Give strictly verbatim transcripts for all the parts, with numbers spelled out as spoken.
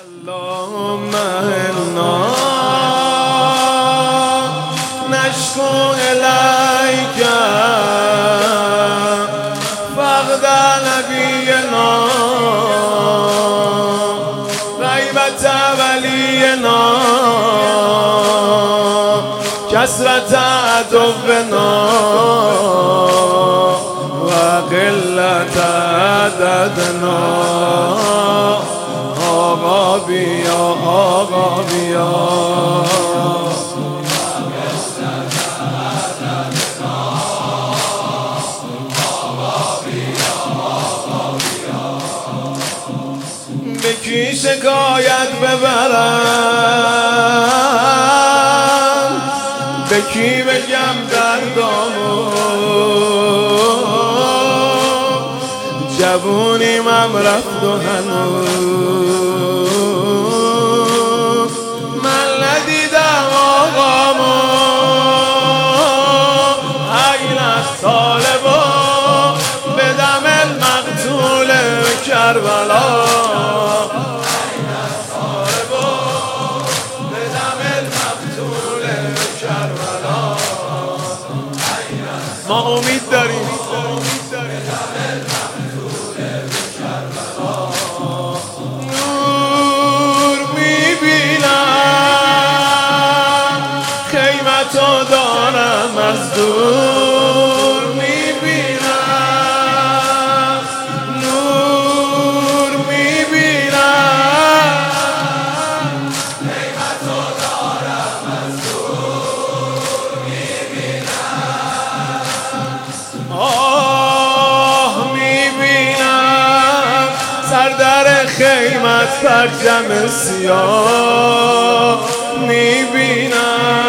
اللهم انا نشكو إليك فقد نبينا غيبة ولينا كثرة عدونا وقلة عددنا. آقا بیا آقا بیا به کی شکایت ببرم، به کی بگم دردامو، جوونیم هم رفت و هنوز من ندیدم آقامو. این از طالبا به دم المقتول کربلا، این از طالبا به دم المقتول کربلا. ما امید داریم تو دارم از دور میبینم، نور میبینم. قیمت تو دارم از دور میبینم، آه میبینم سر در خیمت پرچم سیاه میبینم.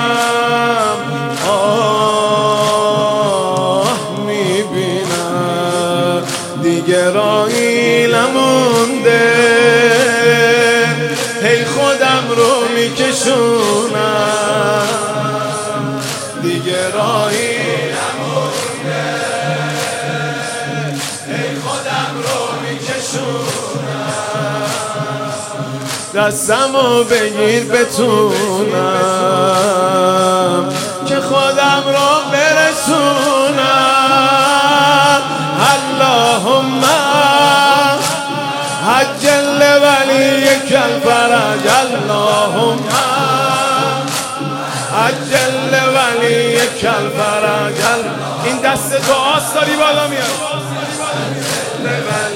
دیگه راهی نمونده، هی خودم رو میکشونم. دیگه راهی نمونده، هی خودم رو میکشونم. دستمو بگیر بتونم که خودم رو برسونم. اللهم عجل ولیک الفرج، اللهم عجل ولیک الفرج. این دست دعاست داری بالا میاد.